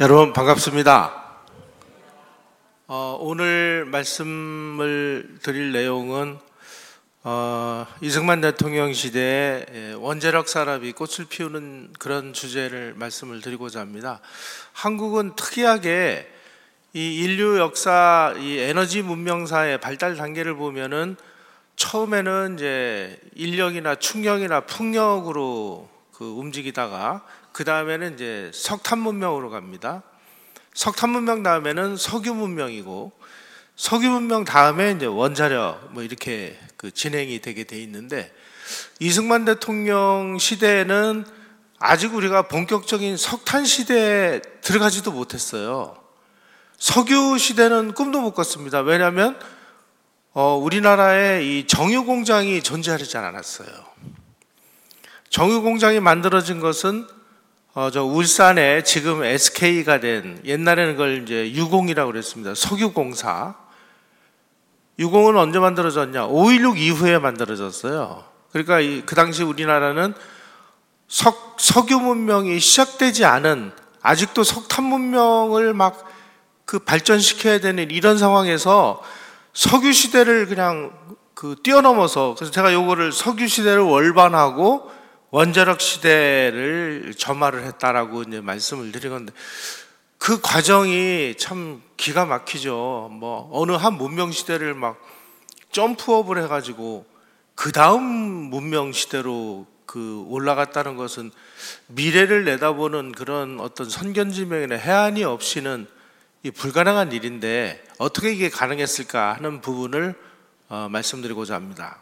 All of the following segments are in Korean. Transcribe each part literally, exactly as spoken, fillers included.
여러분 반갑습니다. 어, 오늘 말씀을 드릴 내용은 어, 이승만 대통령 시대에 원자력 산업이 꽃을 피우는 그런 주제를 말씀을 드리고자 합니다. 한국은 특이하게 이 인류 역사, 이 에너지 문명사의 발달 단계를 보면은 처음에는 이제 인력이나 충력이나 풍력으로 그 움직이다가 그 다음에는 이제 석탄 문명으로 갑니다. 석탄 문명 다음에는 석유 문명이고, 석유 문명 다음에 이제 원자력 뭐 이렇게 그 진행이 되게 돼 있는데, 이승만 대통령 시대에는 아직 우리가 본격적인 석탄 시대에 들어가지도 못했어요. 석유 시대는 꿈도 못 꿨습니다. 왜냐하면 어, 우리나라에 이 정유 공장이 존재하지 않았어요. 정유 공장이 만들어진 것은 어, 저 울산에 지금 에스케이가 된, 옛날에는 그걸 이제 유공이라고 그랬습니다. 석유공사. 유공은 언제 만들어졌냐? 오일육 이후에 만들어졌어요. 그러니까 이, 그 당시 우리나라는 석, 석유 문명이 시작되지 않은, 아직도 석탄 문명을 막 그 발전시켜야 되는 이런 상황에서 석유 시대를 그냥 그 뛰어넘어서, 그래서 제가 요거를 석유 시대를 월반하고 원자력 시대를 점화를 했다라고 이제 말씀을 드린 건데, 그 과정이 참 기가 막히죠. 뭐 어느 한 문명 시대를 막 점프업을 해가지고 그 다음 문명 시대로 그 올라갔다는 것은 미래를 내다보는 그런 어떤 선견지명이나 해안이 없이는 이 불가능한 일인데, 어떻게 이게 가능했을까 하는 부분을 어, 말씀드리고자 합니다.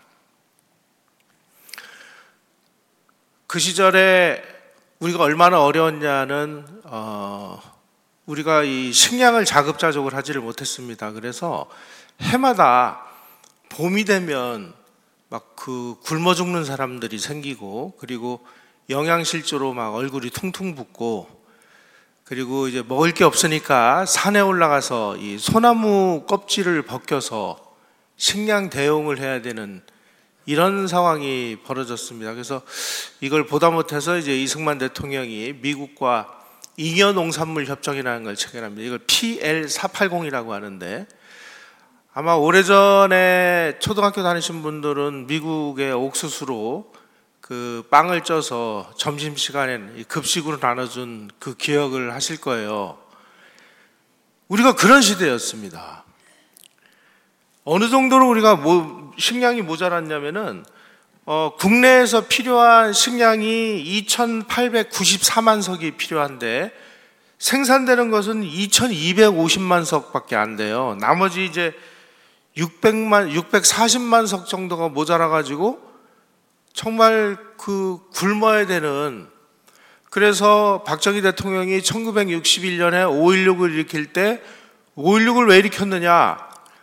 그 시절에 우리가 얼마나 어려웠냐는 어, 우리가 이 식량을 자급자족을 하지를 못했습니다. 그래서 해마다 봄이 되면 막 그 굶어 죽는 사람들이 생기고, 그리고 영양실조로 막 얼굴이 퉁퉁 붓고, 그리고 이제 먹을 게 없으니까 산에 올라가서 이 소나무 껍질을 벗겨서 식량 대용을 해야 되는 이런 상황이 벌어졌습니다. 그래서 이걸 보다 못해서 이제 이승만 대통령이 미국과 잉여 농산물 협정이라는 걸 체결합니다. 이걸 피 엘 사백팔십이라고 하는데, 아마 오래전에 초등학교 다니신 분들은 미국의 옥수수로 그 빵을 쪄서 점심시간에 급식으로 나눠준 그 기억을 하실 거예요. 우리가 그런 시대였습니다. 어느 정도로 우리가 뭐 식량이 모자랐냐면은 어, 국내에서 필요한 식량이 이천팔백구십사만 석이 필요한데 생산되는 것은 이천이백오십만 석밖에 안 돼요. 나머지 이제 육백만, 육백사십만 석 정도가 모자라가지고 정말 그 굶어야 되는, 그래서 박정희 대통령이 천구백육십일 년에 오일육을 일으킬 때 오일육을 왜 일으켰느냐?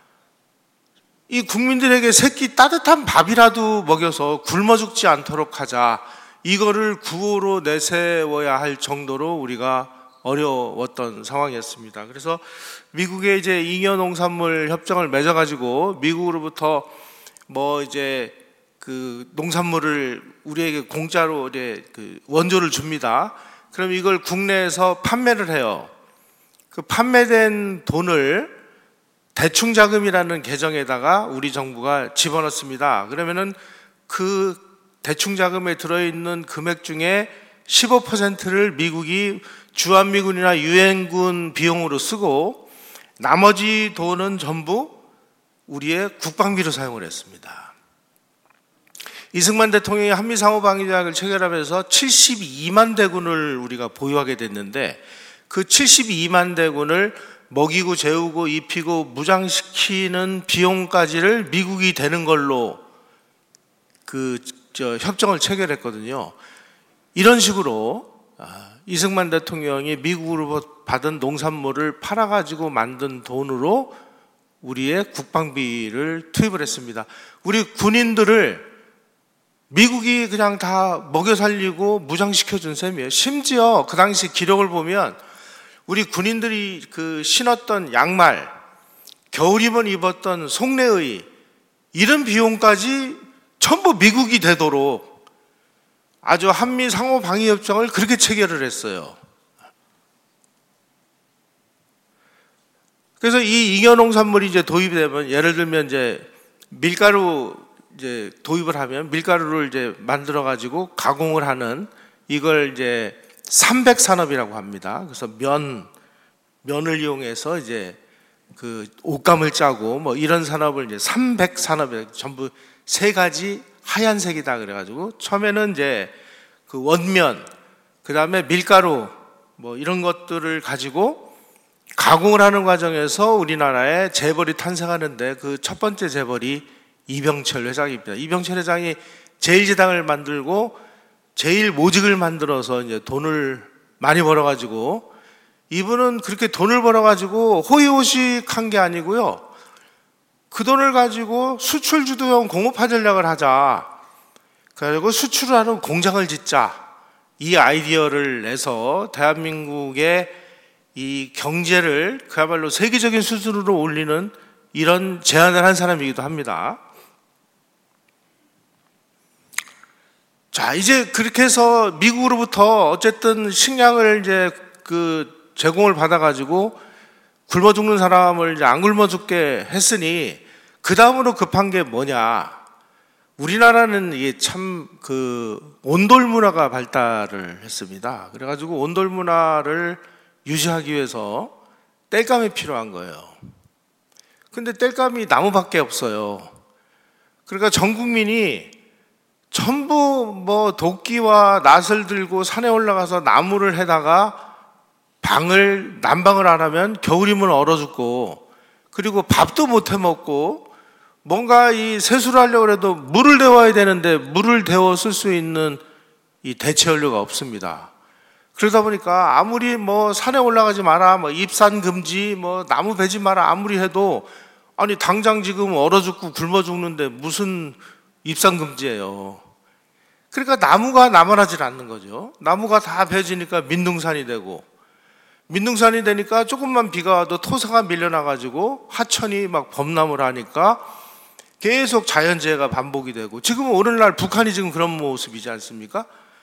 이 국민들에게 새끼 따뜻한 밥이라도 먹여서 굶어 죽지 않도록 하자. 이거를 구호로 내세워야 할 정도로 우리가 어려웠던 상황이었습니다. 그래서 미국의 이제 잉여 농산물 협정을 맺어가지고 미국으로부터 뭐 이제 그 농산물을 우리에게 공짜로 이제 그 원조를 줍니다. 그럼 이걸 국내에서 판매를 해요. 그 판매된 돈을 대충자금이라는 계정에다가 우리 정부가 집어넣습니다. 그러면은 그 대충자금에 들어있는 금액 중에 십오 퍼센트를 미국이 주한미군이나 유엔군 비용으로 쓰고, 나머지 돈은 전부 우리의 국방비로 사용을 했습니다. 이승만 대통령이 한미상호방위条約을 체결하면서 칠십이만 대군을 우리가 보유하게 됐는데, 그 칠십이만 대군을 먹이고 재우고 입히고 무장시키는 비용까지를 미국이 되는 걸로 그 저 협정을 체결했거든요. 이런 식으로 이승만 대통령이 미국으로부터 받은 농산물을 팔아가지고 만든 돈으로 우리의 국방비를 투입을 했습니다. 우리 군인들을 미국이 그냥 다 먹여 살리고 무장시켜준 셈이에요. 심지어 그 당시 기록을 보면 우리 군인들이 그 신었던 양말, 겨울이면 입었던 속내의 이런 비용까지 전부 미국이 되도록 아주 한미 상호 방위 협정을 그렇게 체결을 했어요. 그래서 이 잉여농산물이 이제 도입이 되면, 예를 들면 이제 밀가루 이제 도입을 하면 밀가루를 이제 만들어 가지고 가공을 하는, 이걸 이제 삼백 산업이라고 합니다. 그래서 면 면을 이용해서 이제 그 옷감을 짜고 뭐 이런 산업을 이제 삼백 산업에 전부 세 가지 하얀색이다 그래가지고, 처음에는 이제 그 원면, 그 다음에 밀가루 뭐 이런 것들을 가지고 가공을 하는 과정에서 우리나라에 재벌이 탄생하는데, 그 첫 번째 재벌이 이병철 회장입니다. 이병철 회장이 제일제당을 만들고 제일모직을 만들어서 이제 돈을 많이 벌어가지고, 이분은 그렇게 돈을 벌어가지고 호의호식한 게 아니고요, 그 돈을 가지고 수출주도형 공업화 전략을 하자, 그리고 수출을 하는 공장을 짓자, 이 아이디어를 내서 대한민국의 이 경제를 그야말로 세계적인 수준으로 올리는 이런 제안을 한 사람이기도 합니다. 자, 이제 그렇게 해서 미국으로부터 어쨌든 식량을 이제 그 제공을 받아가지고 굶어 죽는 사람을 이제 안 굶어 죽게 했으니, 그 다음으로 급한 게 뭐냐? 우리나라는 이게 참 그 온돌 문화가 발달을 했습니다. 그래가지고 온돌 문화를 유지하기 위해서 땔감이 필요한 거예요. 근데 땔감이 나무밖에 없어요. 그러니까 전 국민이 전부 뭐 도끼와 낫을 들고 산에 올라가서 나무를 해다가 방을, 난방을 안 하면 겨울이면 얼어 죽고, 그리고 밥도 못 해 먹고, 뭔가 이 세수를 하려고 해도 물을 데워야 되는데 물을 데워 쓸 수 있는 이 대체 연료가 없습니다. 그러다 보니까 아무리 뭐 산에 올라가지 마라, 뭐 입산 금지, 뭐 나무 베지 마라 아무리 해도, 아니 당장 지금 얼어 죽고 굶어 죽는데 무슨 입산 금지예요. 그러니까 나무가 남아나질 않는 거죠. 나무가 다 베지니까 민둥산이 되고, 민둥산이 되니까 조금만 비가 와도 토사가 밀려나가지고 하천이 막 범람을 하니까 계속 자연재해가 반복이 되고, 지금 오늘날 북한이 지금 그런 모습이지 않습니까?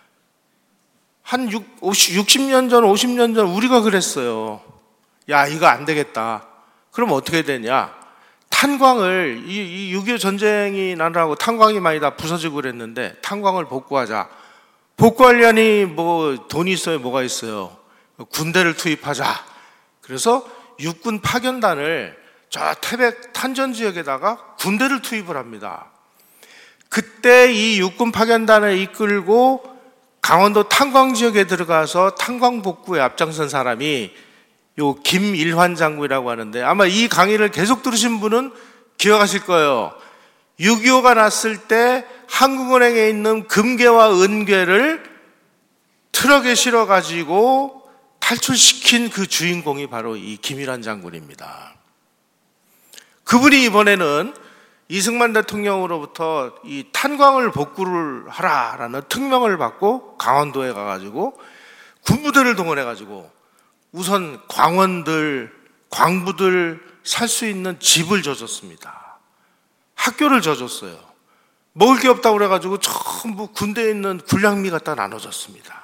한 육십 년 전, 오십 년 전 우리가 그랬어요. 야, 이거 안 되겠다. 그럼 어떻게 되냐? 탄광을, 이 육이오 전쟁이 나느라고 탄광이 많이 다 부서지고 그랬는데, 탄광을 복구하자. 복구하려니 뭐 돈이 있어요, 뭐가 있어요? 군대를 투입하자. 그래서 육군 파견단을 저 태백 탄전 지역에다가 군대를 투입을 합니다. 그때 이 육군 파견단을 이끌고 강원도 탄광 지역에 들어가서 탄광 복구에 앞장선 사람이 요 김일환 장군이라고 하는데, 아마 이 강의를 계속 들으신 분은 기억하실 거예요. 육이오가 났을 때 한국은행에 있는 금괴와 은괴를 트럭에 실어가지고 탈출시킨 그 주인공이 바로 이 김일환 장군입니다. 그분이 이번에는 이승만 대통령으로부터 이 탄광을 복구를 하라라는 특명을 받고 강원도에 가가지고 군부대를 동원해가지고 우선 광원들, 광부들 살 수 있는 집을 져줬습니다. 학교를 져줬어요. 먹을 게 없다고 그래가지고 전부 군대에 있는 군량미 갖다 나눠줬습니다.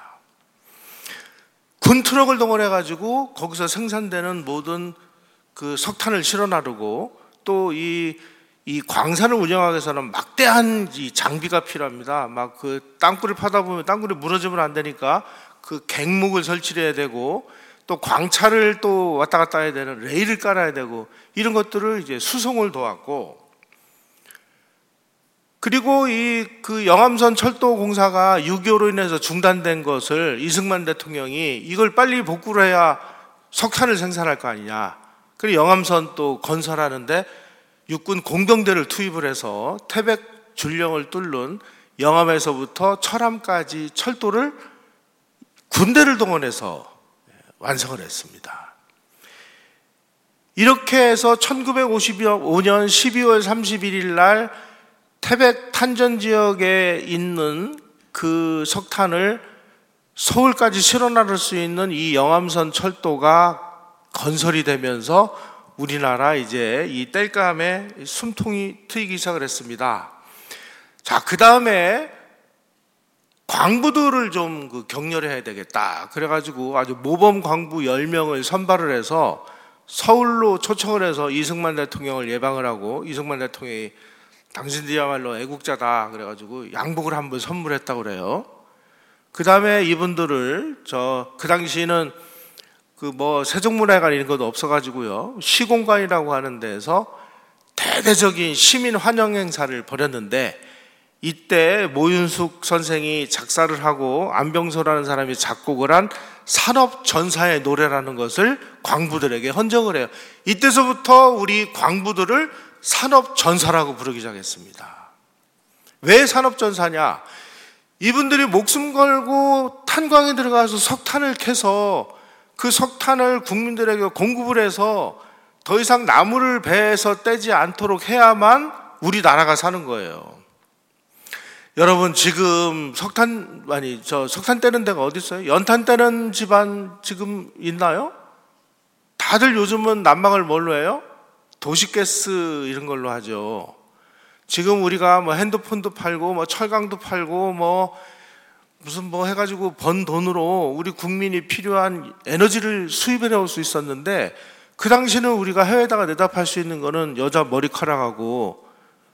군 트럭을 동원해가지고 거기서 생산되는 모든 그 석탄을 실어 나르고, 또 이 이 광산을 운영하기 위해서는 막대한 이 장비가 필요합니다. 막 그 땅굴을 파다 보면 땅굴이 무너지면 안 되니까 그 갱목을 설치해야 되고, 또 광차를 또 왔다 갔다 해야 되는 레일을 깔아야 되고, 이런 것들을 이제 수송을 도왔고, 그리고 이 그 영암선 철도 공사가 육이오로 인해서 중단된 것을 이승만 대통령이 이걸 빨리 복구를 해야 석탄을 생산할 거 아니냐. 그리고 영암선 또 건설하는데 육군 공병대를 투입을 해서 태백 줄령을 뚫는 영암에서부터 철암까지 철도를 군대를 동원해서 완성을 했습니다. 이렇게 해서 천구백오십오 년 십이월 삼십일일 날 태백 탄전 지역에 있는 그 석탄을 서울까지 실어 나를 수 있는 이 영암선 철도가 건설이 되면서 우리나라 이제 이 땔감에 숨통이 트이기 시작을 했습니다. 자, 그 다음에 광부들을 좀 그 격렬해야 되겠다. 그래가지고 아주 모범 광부 열 명을 선발을 해서 서울로 초청을 해서 이승만 대통령을 예방을 하고, 이승만 대통령이 당신들이야말로 애국자다 그래가지고 양복을 한번 선물했다고 그래요. 그 다음에 이분들을 저 그 당시에는 그 뭐 세종문화회관 이런 것도 없어가지고요, 시공관이라고 하는 데에서 대대적인 시민 환영 행사를 벌였는데, 이때 모윤숙 선생이 작사를 하고 안병서라는 사람이 작곡을 한 산업전사의 노래라는 것을 광부들에게 헌정을 해요. 이때서부터 우리 광부들을 산업전사라고 부르기 시작했습니다. 왜 산업전사냐? 이분들이 목숨 걸고 탄광에 들어가서 석탄을 캐서 그 석탄을 국민들에게 공급을 해서 더 이상 나무를 배에서 떼지 않도록 해야만 우리나라가 사는 거예요. 여러분, 지금 석탄, 아니, 저 석탄 떼는 데가 어디 있어요? 연탄 떼는 집안 지금 있나요? 다들 요즘은 난방을 뭘로 해요? 도시가스 이런 걸로 하죠. 지금 우리가 뭐 핸드폰도 팔고, 뭐 철강도 팔고, 뭐 무슨 뭐 해가지고 번 돈으로 우리 국민이 필요한 에너지를 수입해 내올 수 있었는데, 그 당시는 우리가 해외에다가 내다 팔 수 있는 거는 여자 머리카락하고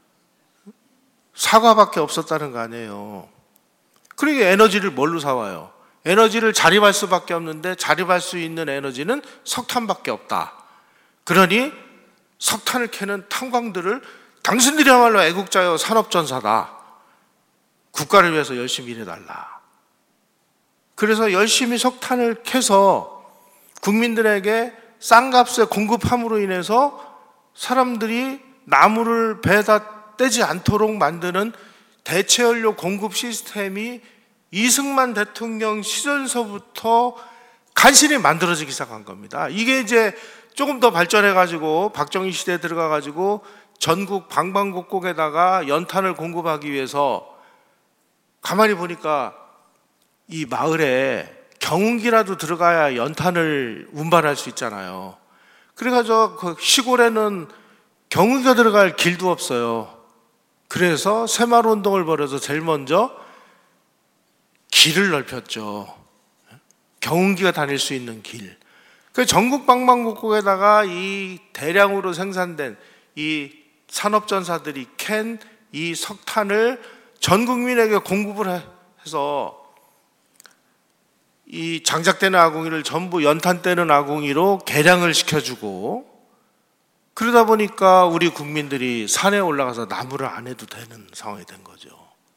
사과밖에 없었다는 거 아니에요. 그러니까 에너지를 뭘로 사와요? 에너지를 자립할 수밖에 없는데, 자립할 수 있는 에너지는 석탄밖에 없다. 그러니 석탄을 캐는 탄광들을 당신들이야말로 애국자여 산업전사다, 국가를 위해서 열심히 일해달라. 그래서 열심히 석탄을 캐서 국민들에게 싼 값에 공급함으로 인해서 사람들이 나무를 배에다 떼지 않도록 만드는 대체연료 공급 시스템이 이승만 대통령 시절서부터 간신히 만들어지기 시작한 겁니다. 이게 이제 조금 더 발전해가지고 박정희 시대에 들어가가지고 전국 방방곡곡에다가 연탄을 공급하기 위해서, 가만히 보니까 이 마을에 경운기라도 들어가야 연탄을 운반할 수 있잖아요. 그래가지고 그 시골에는 경운기가 들어갈 길도 없어요. 그래서 새마을 운동을 벌여서 제일 먼저 길을 넓혔죠. 경운기가 다닐 수 있는 길. 그 전국 방방곡곡에다가 이 대량으로 생산된 이 산업전사들이 캔 이 석탄을 전 국민에게 공급을 해서 이 장작되는 아궁이를 전부 연탄 떼는 아궁이로 개량을 시켜주고, 그러다 보니까 우리 국민들이 산에 올라가서 나무를 안 해도 되는 상황이 된 거죠.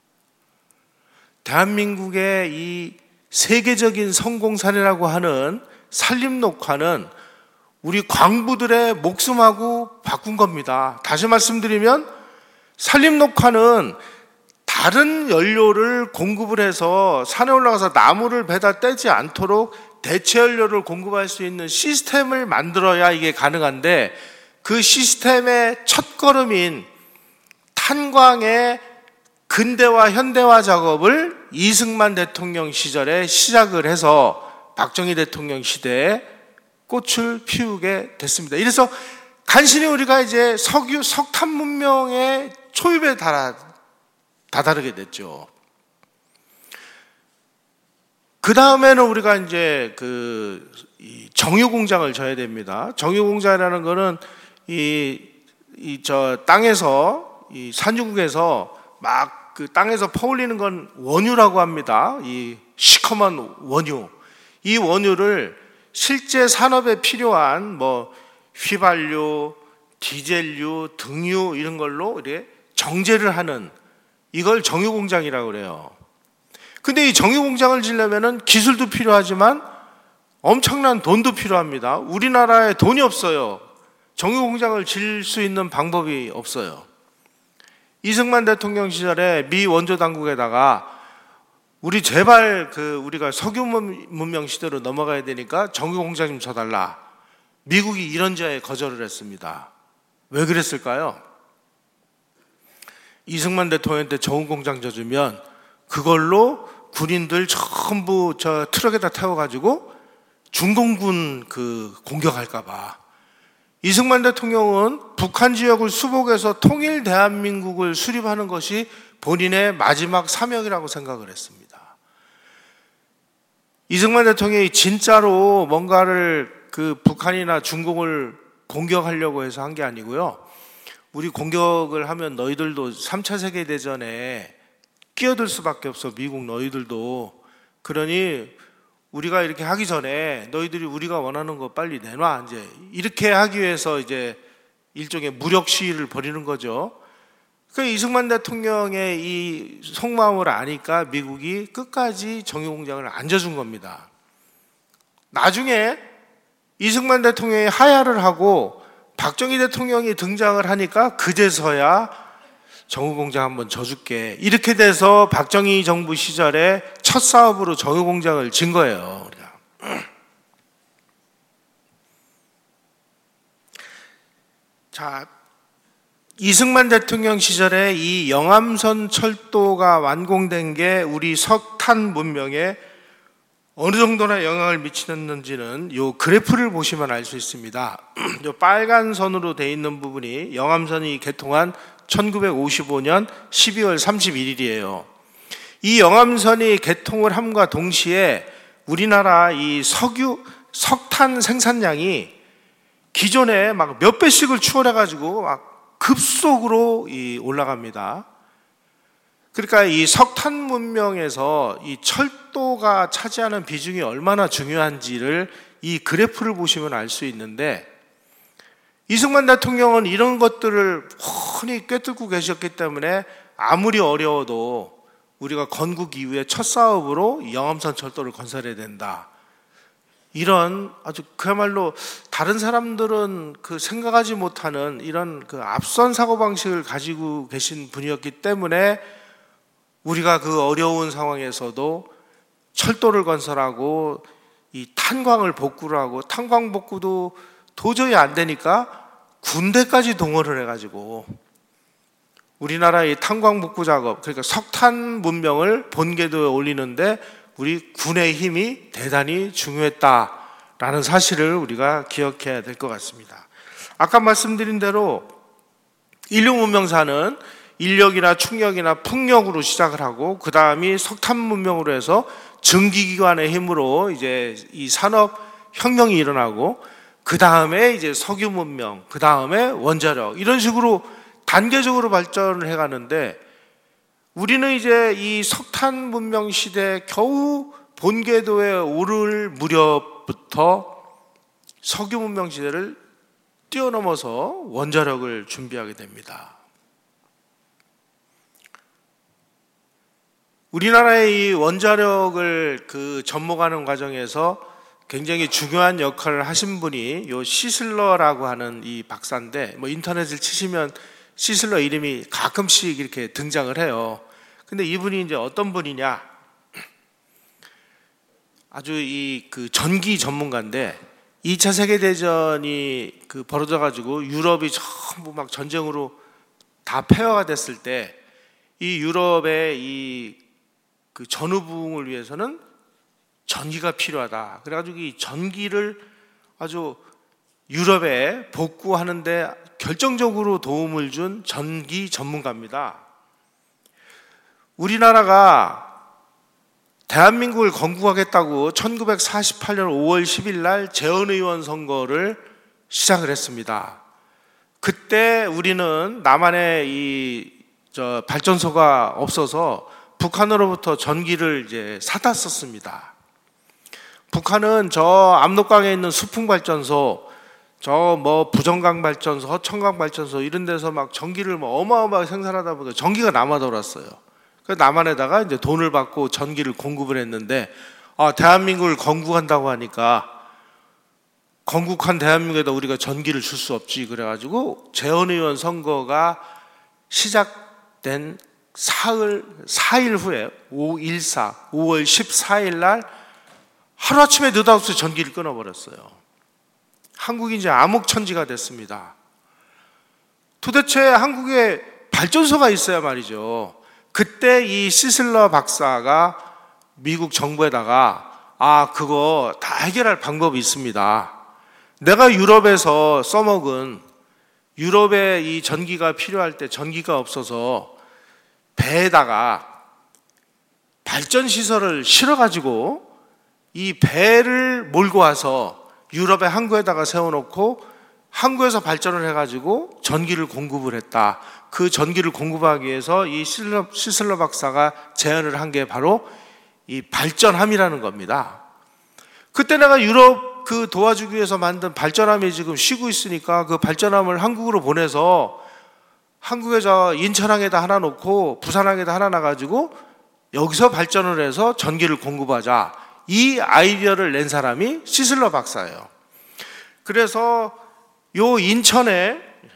대한민국의 이 세계적인 성공 사례라고 하는 산림녹화는 우리 광부들의 목숨하고 바꾼 겁니다. 다시 말씀드리면 산림녹화는 다른 연료를 공급을 해서 산에 올라가서 나무를 배다 떼지 않도록 대체 연료를 공급할 수 있는 시스템을 만들어야 이게 가능한데, 그 시스템의 첫걸음인 탄광의 근대화 현대화 작업을 이승만 대통령 시절에 시작을 해서 박정희 대통령 시대에 꽃을 피우게 됐습니다. 이래서 간신히 우리가 이제 석유, 석탄 문명의 초입에 달아, 다다르게 됐죠. 그 다음에는 우리가 이제 그 정유 공장을 져야 됩니다. 정유 공장이라는 거는 이, 이 저 땅에서, 이 산유국에서 막 그 땅에서 퍼올리는 건 원유라고 합니다. 이 시커먼 원유. 이 원유를 실제 산업에 필요한 뭐 휘발유, 디젤유, 등유 이런 걸로 이렇게 정제를 하는, 이걸 정유공장이라고 그래요. 근데 이 정유공장을 지려면은 기술도 필요하지만 엄청난 돈도 필요합니다. 우리나라에 돈이 없어요. 정유공장을 질 수 있는 방법이 없어요. 이승만 대통령 시절에 미 원조 당국에다가 우리 제발 그 우리가 석유 문명 시대로 넘어가야 되니까 정유공장 좀 쳐달라. 미국이 이런저에 거절을 했습니다. 왜 그랬을까요? 이승만 대통령한테 정유공장 져주면 그걸로 군인들 전부 저 트럭에다 태워가지고 중공군 그 공격할까봐. 이승만 대통령은 북한 지역을 수복해서 통일 대한민국을 수립하는 것이 본인의 마지막 사명이라고 생각을 했습니다. 이승만 대통령이 진짜로 뭔가를 그 북한이나 중국을 공격하려고 해서 한 게 아니고요. 우리 공격을 하면 너희들도 삼 차 세계대전에 끼어들 수밖에 없어. 미국 너희들도. 그러니 우리가 이렇게 하기 전에 너희들이 우리가 원하는 거 빨리 내놔. 이제 이렇게 하기 위해서 이제 일종의 무력 시위를 벌이는 거죠. 그 이승만 대통령의 이 속마음을 아니까 미국이 끝까지 정유공장을 안 져준 겁니다. 나중에 이승만 대통령이 하야를 하고 박정희 대통령이 등장을 하니까 그제서야 정유공장 한번 져줄게. 이렇게 돼서 박정희 정부 시절에 첫 사업으로 정유공장을 진 거예요. 자, 이승만 대통령 시절에 이 영암선 철도가 완공된 게 우리 석탄 문명에 어느 정도나 영향을 미치는지는 요 그래프를 보시면 알 수 있습니다. 요 빨간 선으로 되어 있는 부분이 영암선이 개통한 천구백오십오 년 십이월 삼십일일이에요. 이 영암선이 개통을 함과 동시에 우리나라 이 석유, 석탄 생산량이 기존에 막 몇 배씩을 추월해가지고 막 급속으로 이 올라갑니다. 그러니까 이 석탄 문명에서 이 철도가 차지하는 비중이 얼마나 중요한지를 이 그래프를 보시면 알 수 있는데, 이승만 대통령은 이런 것들을 훤히 꿰뚫고 계셨기 때문에 아무리 어려워도 우리가 건국 이후에 첫 사업으로 영암선 철도를 건설해야 된다. 이런 아주 그야말로 다른 사람들은 그 생각하지 못하는 이런 그 앞선 사고방식을 가지고 계신 분이었기 때문에 우리가 그 어려운 상황에서도 철도를 건설하고 이 탄광을 복구를 하고, 탄광 복구도 도저히 안 되니까 군대까지 동원을 해가지고 우리나라의 탄광 복구 작업, 그러니까 석탄 문명을 본궤도에 올리는데 우리 군의 힘이 대단히 중요했다라는 사실을 우리가 기억해야 될 것 같습니다. 아까 말씀드린 대로 인류 문명사는 인력이나 충력이나 풍력으로 시작을 하고, 그 다음이 석탄 문명으로 해서 증기기관의 힘으로 이제 이 산업 혁명이 일어나고, 그 다음에 이제 석유 문명, 그 다음에 원자력, 이런 식으로 단계적으로 발전을 해가는데, 우리는 이제 이 석탄 문명 시대에 겨우 본궤도에 오를 무렵부터 석유 문명 시대를 뛰어넘어서 원자력을 준비하게 됩니다. 우리나라의 이 원자력을 그 접목하는 과정에서 굉장히 중요한 역할을 하신 분이 요 시슬러라고 하는 이 박사인데, 뭐 인터넷을 치시면 시슬러 이름이 가끔씩 이렇게 등장을 해요. 근데 이분이 이제 어떤 분이냐? 아주 이 그 전기 전문가인데, 이 차 세계대전이 그 벌어져가지고 유럽이 전부 막 전쟁으로 다 폐허가 됐을 때, 이 유럽의 이 그 전후부흥을 위해서는 전기가 필요하다. 그래가지고 이 전기를 아주 유럽에 복구하는데 결정적으로 도움을 준 전기 전문가입니다. 우리나라가 대한민국을 건국하겠다고 천구백사십팔 년 오월 십일 날 재헌의원 선거를 시작을 했습니다. 그때 우리는 남한에 이 저 발전소가 없어서 북한으로부터 전기를 이제 사다 썼습니다. 북한은 저 압록강에 있는 수풍 발전소, 저 뭐 부정강 발전소, 허천강 발전소 이런 데서 막 전기를 뭐 어마어마하게 생산하다 보니까 전기가 남아돌았어요. 그래서 남한에다가 이제 돈을 받고 전기를 공급을 했는데, 아, 대한민국을 건국한다고 하니까 건국한 대한민국에다 우리가 전기를 줄 수 없지. 그래가지고 재헌의원 선거가 시작된 사흘, 사 일 후에 오일사, 오월 십사일 날 하루아침에 느닷없이 전기를 끊어버렸어요. 한국이 이제 암흑천지가 됐습니다. 도대체 한국에 발전소가 있어야 말이죠. 그때 이 시슬러 박사가 미국 정부에다가, 아, 그거 다 해결할 방법이 있습니다. 내가 유럽에서 써먹은, 유럽에 이 전기가 필요할 때 전기가 없어서 배에다가 발전시설을 실어가지고 이 배를 몰고 와서 유럽의 항구에다가 세워놓고 항구에서 발전을 해가지고 전기를 공급을 했다. 그 전기를 공급하기 위해서 이 시슬러, 시슬러 박사가 제안을 한 게 바로 이 발전함이라는 겁니다. 그때 내가 유럽 그 도와주기 위해서 만든 발전함이 지금 쉬고 있으니까 그 발전함을 한국으로 보내서 한국에서 인천항에다 하나 놓고 부산항에다 하나 놔가지고 여기서 발전을 해서 전기를 공급하자. 이 아이디어를 낸 사람이 시슬러 박사예요. 그래서 요 인천에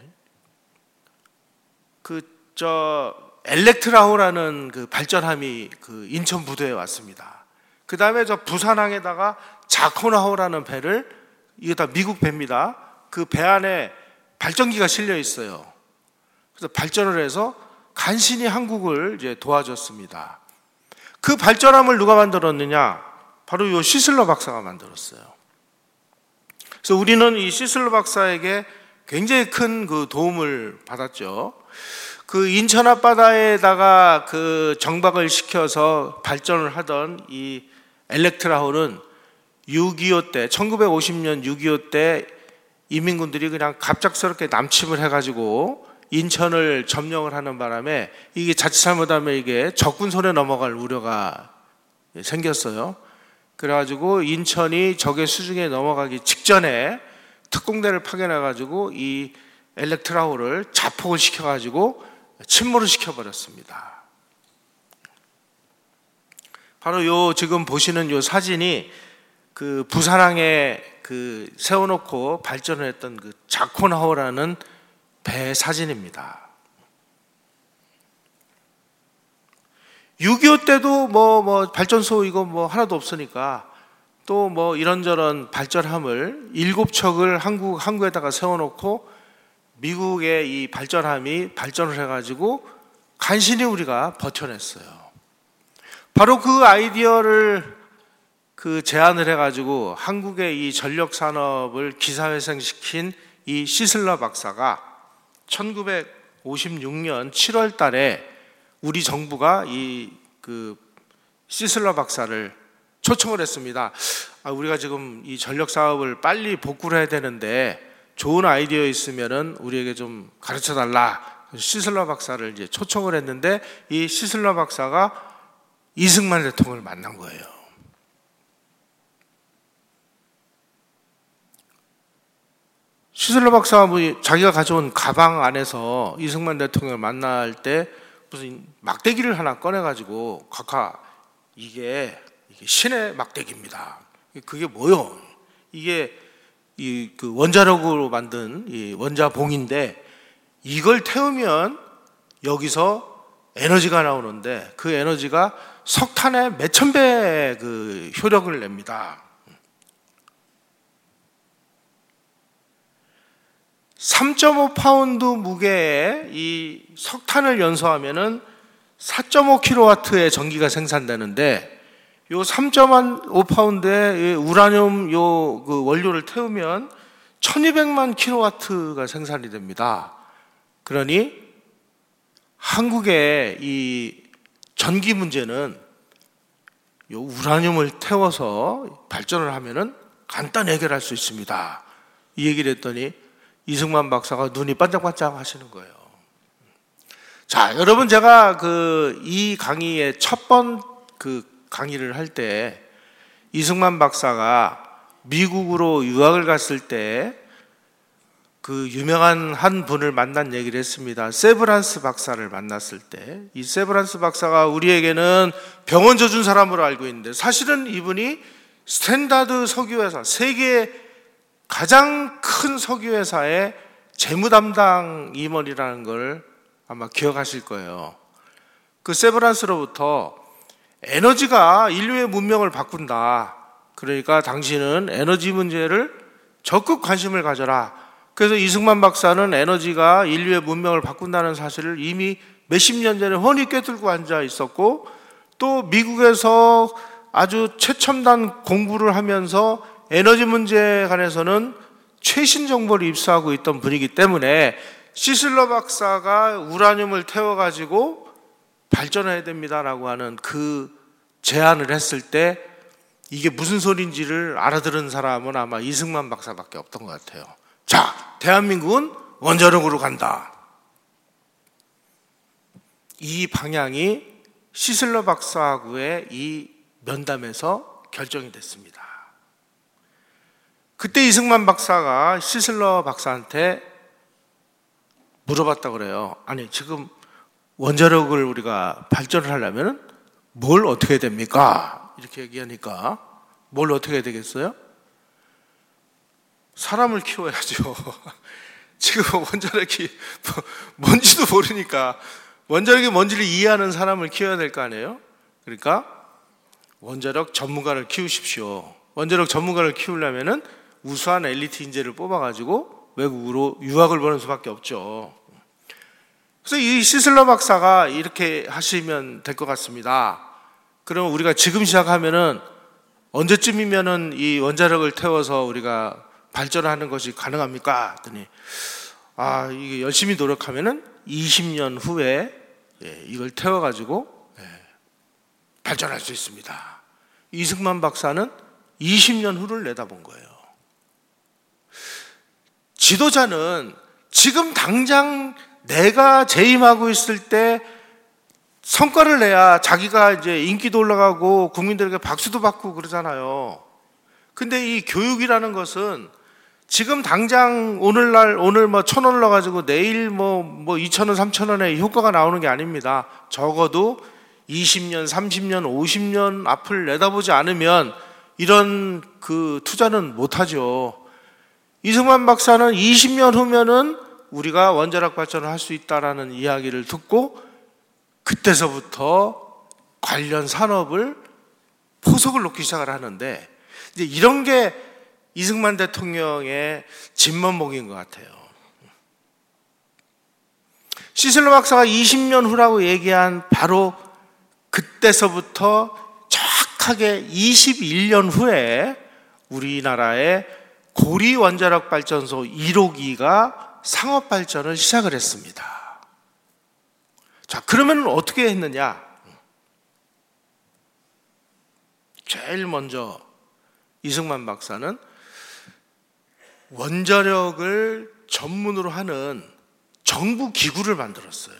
그 저 엘렉트라호라는 그 발전함이 그 인천 부두에 왔습니다. 그 다음에 저 부산항에다가 자코나호라는 배를, 이게 다 미국 배입니다. 그 배 안에 발전기가 실려 있어요. 그래서 발전을 해서 간신히 한국을 이제 도와줬습니다. 그 발전함을 누가 만들었느냐? 바로 요 시슬러 박사가 만들었어요. 그래서 우리는 이 시슬러 박사에게 굉장히 큰 그 도움을 받았죠. 그 인천 앞바다에다가 그 정박을 시켜서 발전을 하던 이 엘렉트라호는 육이오 때, 천구백오십 년 육이오 때 이민군들이 그냥 갑작스럽게 남침을 해가지고 인천을 점령을 하는 바람에 이게 자칫 잘못하면 이게 적군 손에 넘어갈 우려가 생겼어요. 그래가지고 인천이 적의 수중에 넘어가기 직전에 특공대를 파견해가지고 이 엘렉트라호를 자폭을 시켜가지고 침몰을 시켜버렸습니다. 바로 요 지금 보시는 요 사진이 그 부산항에 그 세워놓고 발전을 했던 그 자코나호라는 배 사진입니다. 육이오 때도 뭐, 뭐, 발전소 이거 뭐 하나도 없으니까 또 뭐 이런저런 발전함을 일곱 척을 한국, 항구에다가 세워놓고 미국의 이 발전함이 발전을 해가지고 간신히 우리가 버텨냈어요. 바로 그 아이디어를 그 제안을 해가지고 한국의 이 전력 산업을 기사회생시킨 이 시슬러 박사가 천구백오십육 년 칠월 달에 우리 정부가 이 그 시슬러 박사를 초청을 했습니다. 아, 우리가 지금 이 전력 사업을 빨리 복구를 해야 되는데 좋은 아이디어 있으면은 우리에게 좀 가르쳐 달라. 시슬러 박사를 이제 초청을 했는데 이 시슬러 박사가 이승만 대통령을 만난 거예요. 시슬러 박사가 뭐 자기가 가져온 가방 안에서 이승만 대통령을 만날 때 무슨 막대기를 하나 꺼내가지고 각하 이게, 이게 신의 막대기입니다. 그게 뭐요? 이게 이 그 원자력으로 만든 이 원자봉인데 이걸 태우면 여기서 에너지가 나오는데 그 에너지가 석탄의 몇천 배의 그 효력을 냅니다. 삼 점 오 파운드 무게의 이 석탄을 연소하면은 사 점 오 킬로와트의 전기가 생산되는데 요 삼 점 오 파운드의 우라늄 요 그 원료를 태우면 천이백만 킬로와트가 생산이 됩니다. 그러니 한국의 이 전기 문제는 요 우라늄을 태워서 발전을 하면은 간단히 해결할 수 있습니다. 이 얘기를 했더니 이승만 박사가 눈이 반짝반짝 하시는 거예요. 자, 여러분 제가 그 이 강의의 첫 번 그 강의를 할 때 이승만 박사가 미국으로 유학을 갔을 때 그 유명한 한 분을 만난 얘기를 했습니다. 세브란스 박사를 만났을 때 이 세브란스 박사가 우리에게는 병원 져준 사람으로 알고 있는데 사실은 이분이 스탠다드 석유회사, 세계 가장 큰 석유회사의 재무담당 임원이라는 걸 아마 기억하실 거예요. 그 세브란스로부터 에너지가 인류의 문명을 바꾼다. 그러니까 당신은 에너지 문제를 적극 관심을 가져라. 그래서 이승만 박사는 에너지가 인류의 문명을 바꾼다는 사실을 이미 몇십 년 전에 훤히 꿰뚫고 앉아 있었고 또 미국에서 아주 최첨단 공부를 하면서 에너지 문제에 관해서는 최신 정보를 입수하고 있던 분이기 때문에 시슬러 박사가 우라늄을 태워가지고 발전해야 됩니다라고 하는 그 제안을 했을 때 이게 무슨 소리인지를 알아들은 사람은 아마 이승만 박사밖에 없던 것 같아요. 자, 대한민국은 원자력으로 간다. 이 방향이 시슬러 박사하고의 이 면담에서 결정이 됐습니다. 그때 이승만 박사가 시슬러 박사한테 물어봤다고 그래요. 아니, 지금 원자력을 우리가 발전을 하려면 뭘 어떻게 해야 됩니까? 이렇게 얘기하니까 뭘 어떻게 해야 되겠어요? 사람을 키워야죠. 지금 원자력이 뭔지도 모르니까 원자력이 뭔지를 이해하는 사람을 키워야 될 거 아니에요? 그러니까 원자력 전문가를 키우십시오. 원자력 전문가를 키우려면은 우수한 엘리트 인재를 뽑아가지고 외국으로 유학을 보낼 수밖에 없죠. 그래서 이 시슬러 박사가 이렇게 하시면 될 것 같습니다. 그러면 우리가 지금 시작하면은 언제쯤이면은 이 원자력을 태워서 우리가 발전하는 것이 가능합니까? 했더니 아, 이게 열심히 노력하면은 이십 년 후에 이걸 태워가지고 발전할 수 있습니다. 이승만 박사는 이십 년 후를 내다본 거예요. 지도자는 지금 당장 내가 재임하고 있을 때 성과를 내야 자기가 이제 인기도 올라가고 국민들에게 박수도 받고 그러잖아요. 근데 이 교육이라는 것은 지금 당장 오늘날 오늘 뭐 천 원 넣어가지고 내일 뭐 뭐 이천 원, 삼천 원의 효과가 나오는 게 아닙니다. 적어도 이십 년, 삼십 년, 오십 년 앞을 내다보지 않으면 이런 그 투자는 못하죠. 이승만 박사는 이십 년 후면은 우리가 원자력 발전을 할 수 있다라는 이야기를 듣고 그때서부터 관련 산업을 포석을 놓기 시작을 하는데 이제 이런 게 이승만 대통령의 진면목인 것 같아요. 시슬러 박사가 이십 년 후라고 얘기한 바로 그때서부터 정확하게 이십일 년 후에 우리나라의 고리 원자력 발전소 일 호기가 상업 발전을 시작을 했습니다. 자, 그러면 어떻게 했느냐? 제일 먼저 이승만 박사는 원자력을 전문으로 하는 정부 기구를 만들었어요.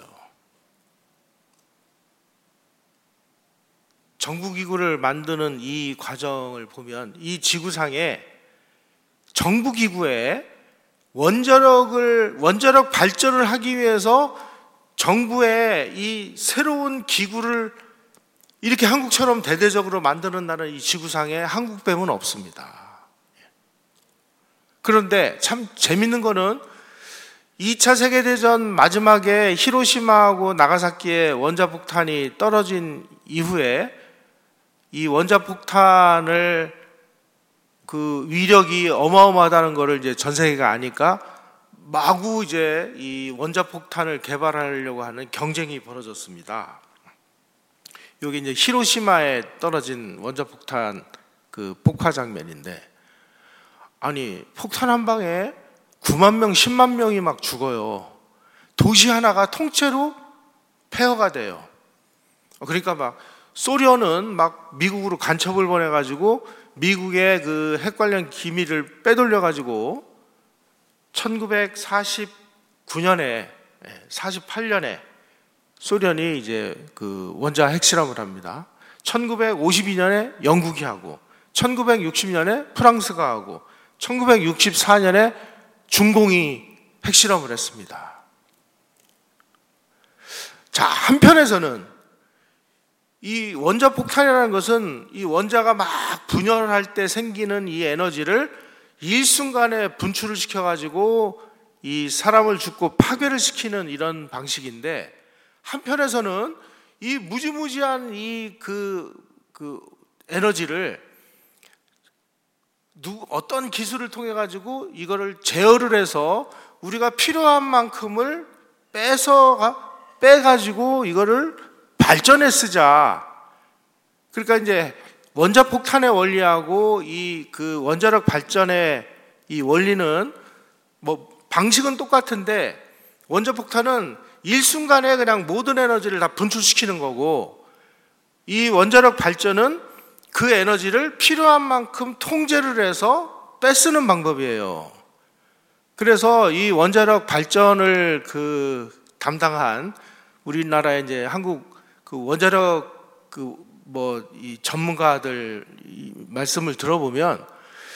정부 기구를 만드는 이 과정을 보면 이 지구상에 정부 기구에 원자력을 원자력 발전을 하기 위해서 정부의 이 새로운 기구를 이렇게 한국처럼 대대적으로 만드는 나라는 이 지구상에 한국 빼고는 없습니다. 그런데 참 재밌는 거는 이 차 세계대전 마지막에 히로시마하고 나가사키에 원자폭탄이 떨어진 이후에 이 원자폭탄을 그 위력이 어마어마하다는 것을 이제 전 세계가 아니까 마구 이제 이 원자폭탄을 개발하려고 하는 경쟁이 벌어졌습니다. 여기 이제 히로시마에 떨어진 원자폭탄 그 폭파 장면인데, 아니 폭탄 한 방에 구만 명, 십만 명이 막 죽어요. 도시 하나가 통째로 폐허가 돼요. 그러니까 막 소련은 막 미국으로 간첩을 보내가지고 미국의 그 핵 관련 기밀을 빼돌려가지고 천구백사십구 년에, 사십팔 년에 소련이 이제 그 원자 핵실험을 합니다. 천구백오십이 년에 영국이 하고, 천구백육십 년에 프랑스가 하고, 천구백육십사 년에 중공이 핵실험을 했습니다. 자, 한편에서는 이 원자폭탄이라는 것은 이 원자가 막 분열할 때 생기는 이 에너지를 일순간에 분출을 시켜가지고 이 사람을 죽고 파괴를 시키는 이런 방식인데, 한편에서는 이 무지무지한 이 그, 그 에너지를 누, 어떤 기술을 통해 가지고 이거를 제어를 해서 우리가 필요한 만큼을 빼서 빼가지고 이거를 발전에 쓰자. 그러니까 이제 원자폭탄의 원리하고 이 그 원자력 발전의 이 원리는 뭐 방식은 똑같은데, 원자폭탄은 일순간에 그냥 모든 에너지를 다 분출시키는 거고, 이 원자력 발전은 그 에너지를 필요한 만큼 통제를 해서 뺏쓰는 방법이에요. 그래서 이 원자력 발전을 그 담당한 우리나라의 이제 한국 그 원자력 그 뭐 이 전문가들 이 말씀을 들어보면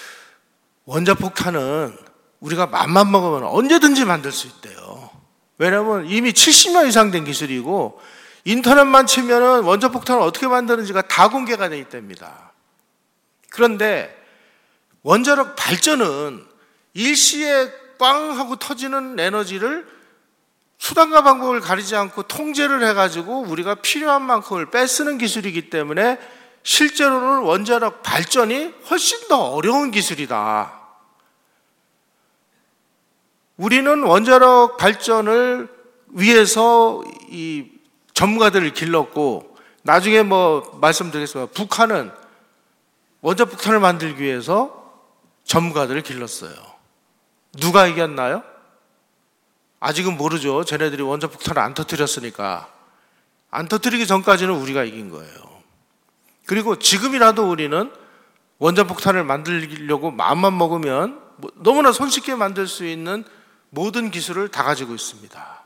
원자폭탄은 우리가 맘만 먹으면 언제든지 만들 수 있대요. 왜냐하면 이미 칠십 년 이상 된 기술이고 인터넷만 치면은 원자폭탄을 어떻게 만드는지가 다 공개가 되어 있답니다. 그런데 원자력 발전은 일시에 꽝 하고 터지는 에너지를 수단과 방법을 가리지 않고 통제를 해가지고 우리가 필요한 만큼을 뺏쓰는 기술이기 때문에 실제로는 원자력 발전이 훨씬 더 어려운 기술이다. 우리는 원자력 발전을 위해서 이 전문가들을 길렀고 나중에 뭐 말씀드리겠습니다. 북한은 원자폭탄을 만들기 위해서 전문가들을 길렀어요. 누가 이겼나요? 아직은 모르죠. 쟤네들이 원자폭탄을 안 터뜨렸으니까. 안 터뜨리기 전까지는 우리가 이긴 거예요. 그리고 지금이라도 우리는 원자폭탄을 만들려고 마음만 먹으면 너무나 손쉽게 만들 수 있는 모든 기술을 다 가지고 있습니다.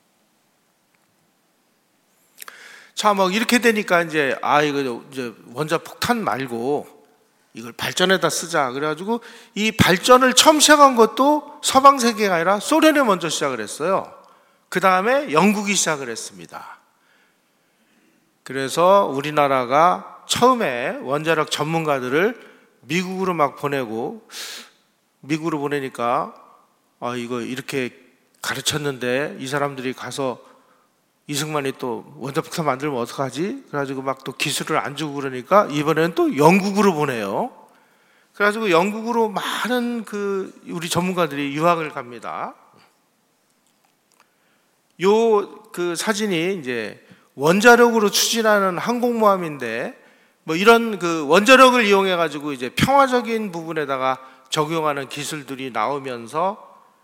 자, 뭐 이렇게 되니까 이제 아 이거 이제 원자폭탄 말고 이걸 발전에다 쓰자. 그래가지고 이 발전을 처음 시작한 것도 서방 세계가 아니라 소련이 먼저 시작을 했어요. 그 다음에 영국이 시작을 했습니다. 그래서 우리나라가 처음에 원자력 전문가들을 미국으로 막 보내고 미국으로 보내니까 아 이거 이렇게 가르쳤는데 이 사람들이 가서 이승만이 또 원자폭탄 만들면 어떡하지? 그래가지고 막 또 기술을 안 주고 그러니까 이번에는 또 영국으로 보내요. 그래가지고 영국으로 많은 그 우리 전문가들이 유학을 갑니다. 요 그 사진이 이제 원자력으로 추진하는 항공모함인데 뭐 이런 그 원자력을 이용해가지고 이제 평화적인 부분에다가 적용하는 기술들이 나오면서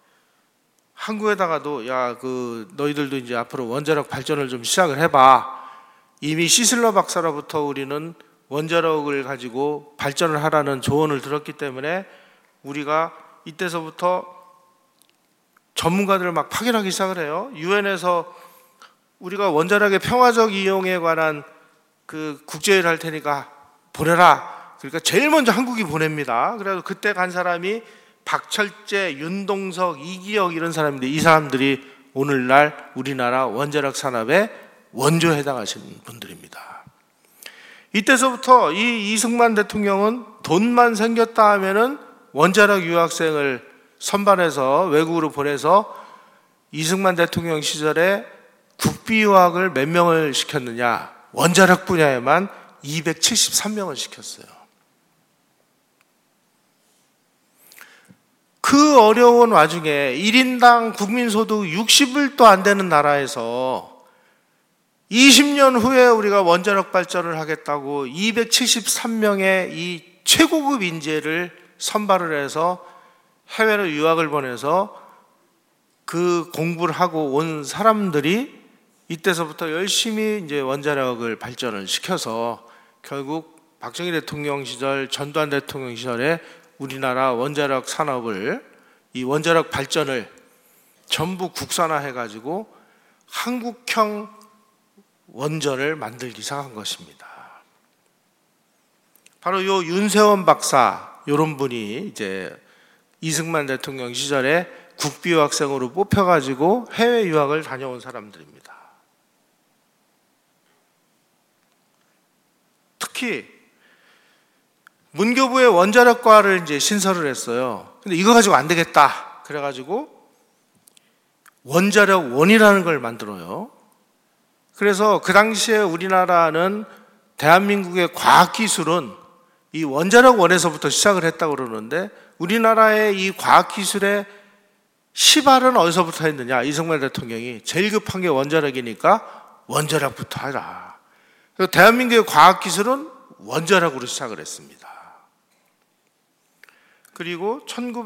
한국에다가도 야, 그 너희들도 이제 앞으로 원자력 발전을 좀 시작을 해봐. 이미 시슬러 박사로부터 우리는 원자력을 가지고 발전을 하라는 조언을 들었기 때문에 우리가 이때서부터 전문가들을 막 파견하기 시작을 해요. 유엔에서 우리가 원자력의 평화적 이용에 관한 그 국제회의를 할 테니까 보내라. 그러니까 제일 먼저 한국이 보냅니다. 그래서 그때 간 사람이 박철재, 윤동석, 이기혁 이런 사람인데 이 사람들이 오늘날 우리나라 원자력 산업의 원조에 해당하시는 분들입니다. 이때서부터 이 이승만 대통령은 돈만 생겼다 하면은 원자력 유학생을 선발해서 외국으로 보내서 이승만 대통령 시절에 국비 유학을 몇 명을 시켰느냐? 원자력 분야에만 이백칠십삼 명을 시켰어요. 그 어려운 와중에 일 인당 국민소득 육십 불도 안 되는 나라에서 이십 년 후에 우리가 원자력 발전을 하겠다고 이백칠십삼 명의 이 최고급 인재를 선발을 해서 해외로 유학을 보내서 그 공부를 하고 온 사람들이 이때서부터 열심히 이제 원자력을 발전을 시켜서 결국 박정희 대통령 시절, 전두환 대통령 시절에 우리나라 원자력 산업을 이 원자력 발전을 전부 국산화해가지고 한국형 원전을 만들기 시작한 것입니다. 바로 요 윤세원 박사 요런 분이 이제 이승만 대통령 시절에 국비 유학생으로 뽑혀가지고 해외 유학을 다녀온 사람들입니다. 특히 문교부의 원자력과를 이제 신설을 했어요. 근데 이거 가지고 안 되겠다. 그래가지고 원자력 원이라는 걸 만들어요. 그래서 그 당시에 우리나라는 대한민국의 과학기술은 이 원자력 원에서부터 시작을 했다고 그러는데 우리나라의 이 과학기술의 시발은 어디서부터 했느냐? 이승만 대통령이 제일 급한 게 원자력이니까 원자력부터 하라. 그래서 대한민국의 과학기술은 원자력으로 시작을 했습니다. 그리고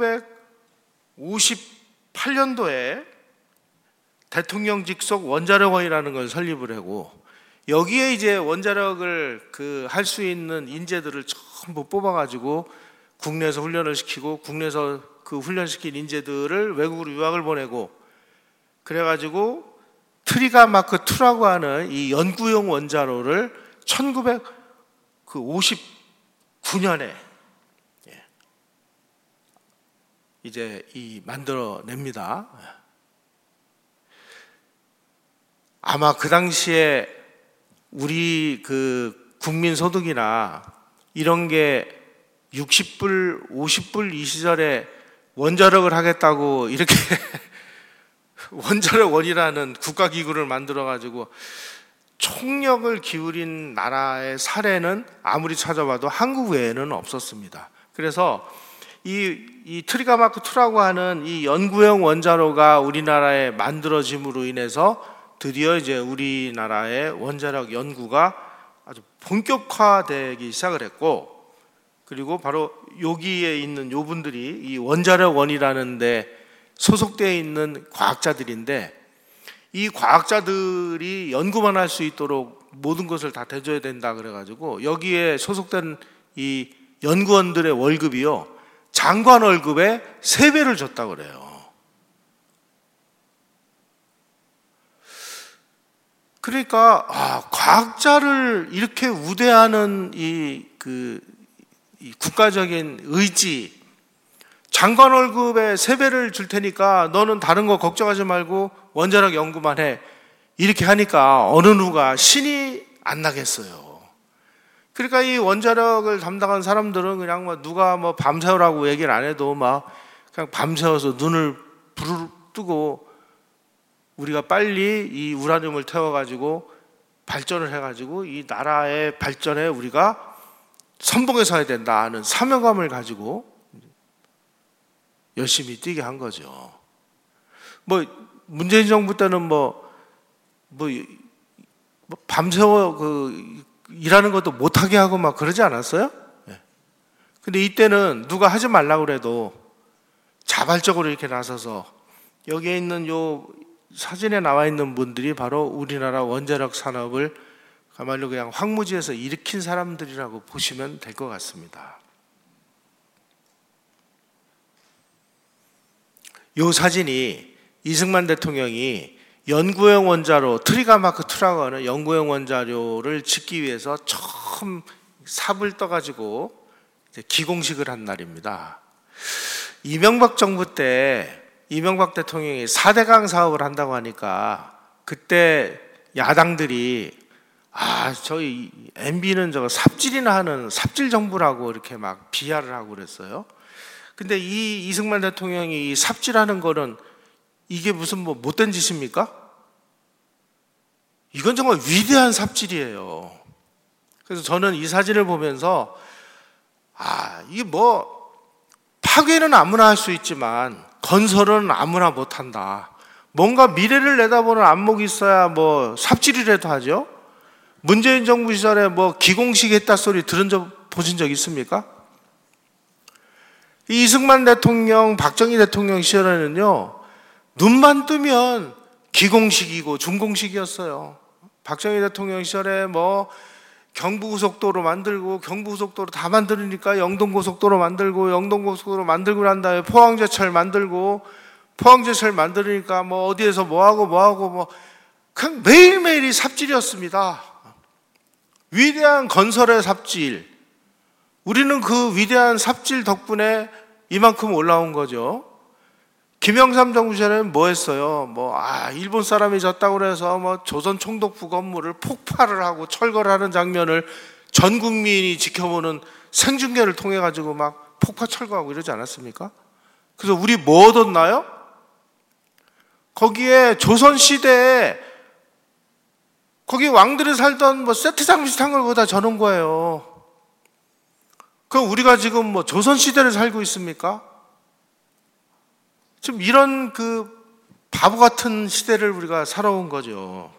천구백오십팔 년도에 대통령 직속 원자력원이라는 걸 설립을 하고 여기에 이제 원자력을 그 할 수 있는 인재들을 전부 뽑아가지고 국내에서 훈련을 시키고 국내에서 그 훈련시킨 인재들을 외국으로 유학을 보내고 그래가지고 트리가마크 이라고 하는 이 연구용 원자로를 천구백오십구 년에 이제 이 만들어냅니다. 아마 그 당시에 우리 그 국민 소득이나 이런 게 육십 불, 오십 불 이 시절에 원자력을 하겠다고 이렇게 원자력원이라는 국가기구를 만들어가지고 총력을 기울인 나라의 사례는 아무리 찾아봐도 한국 외에는 없었습니다. 그래서 이, 이 트리가마크 이라고 하는 이 연구용 원자로가 우리나라에 만들어짐으로 인해서 드디어 이제 우리나라의 원자력 연구가 아주 본격화되기 시작을 했고, 그리고 바로 여기에 있는 요 분들이 이 원자력원이라는 데 소속되어 있는 과학자들인데, 이 과학자들이 연구만 할 수 있도록 모든 것을 다 대줘야 된다 그래가지고 여기에 소속된 이 연구원들의 월급이요, 장관 월급의 세 배를 줬다고 그래요. 그러니까 아, 과학자를 이렇게 우대하는 이, 그, 이 국가적인 의지, 장관 월급의 세 배를 줄 테니까 너는 다른 거 걱정하지 말고 원자력 연구만 해, 이렇게 하니까 어느 누가 신이 안 나겠어요. 그러니까 이 원자력을 담당한 사람들은 그냥 뭐 누가 뭐 밤새우라고 얘기를 안 해도 막 그냥 밤새워서 눈을 부르르 뜨고 우리가 빨리 이 우라늄을 태워가지고 발전을 해가지고 이 나라의 발전에 우리가 선봉에 서야 된다 하는 사명감을 가지고 열심히 뛰게 한 거죠. 뭐 문재인 정부 때는 뭐, 뭐, 뭐 밤새워 그 일하는 것도 못하게 하고 막 그러지 않았어요? 네. 근데 이때는 누가 하지 말라고 그래도 자발적으로 이렇게 나서서, 여기에 있는 요 사진에 나와 있는 분들이 바로 우리나라 원자력 산업을 가말로 그냥 황무지에서 일으킨 사람들이라고 보시면 될 것 같습니다. 요 사진이 이승만 대통령이 연구용 원자로 트리가마크 이라고 하는 연구용 원자로를 짓기 위해서 처음 삽을 떠가지고 이제 기공식을 한 날입니다. 이명박 정부 때 이명박 대통령이 사대강 사업을 한다고 하니까 그때 야당들이 아, 저희 엠비는 저거 삽질이나 하는 삽질 정부라고 이렇게 막 비하를 하고 그랬어요. 근데 이 이승만 대통령이 이 삽질하는 거는 이게 무슨 뭐 못된 짓입니까? 이건 정말 위대한 삽질이에요. 그래서 저는 이 사진을 보면서 아, 이게 뭐 파괴는 아무나 할 수 있지만 건설은 아무나 못한다. 뭔가 미래를 내다보는 안목이 있어야 뭐 삽질이라도 하죠. 문재인 정부 시절에 뭐 기공식 했다 소리 들은 적, 보신 적 있습니까? 이승만 대통령, 박정희 대통령 시절에는요, 눈만 뜨면 기공식이고 준공식이었어요. 박정희 대통령 시절에 뭐 경부고속도로 만들고 경부고속도로 다 만들으니까 영동고속도로 만들고 영동고속도로 만들고 난 다음에 포항제철 만들고 포항제철 만들으니까 뭐 어디에서 뭐하고 뭐하고 뭐 그냥 매일매일이 삽질이었습니다. 위대한 건설의 삽질. 우리는 그 위대한 삽질 덕분에 이만큼 올라온 거죠. 김영삼 정부 시절에는 뭐 했어요? 뭐, 아, 일본 사람이 졌다고 그래서 뭐 조선 총독부 건물을 폭발을 하고 철거하는 장면을 전 국민이 지켜보는 생중계를 통해가지고 막 폭파 철거하고 이러지 않았습니까? 그래서 우리 뭐 얻었나요? 거기에 조선시대에 거기 왕들이 살던 뭐 세트장 비슷한 걸 거기다 저는 거예요. 그럼 우리가 지금 뭐 조선시대를 살고 있습니까? 지금 이런 그 바보 같은 시대를 우리가 살아온 거죠.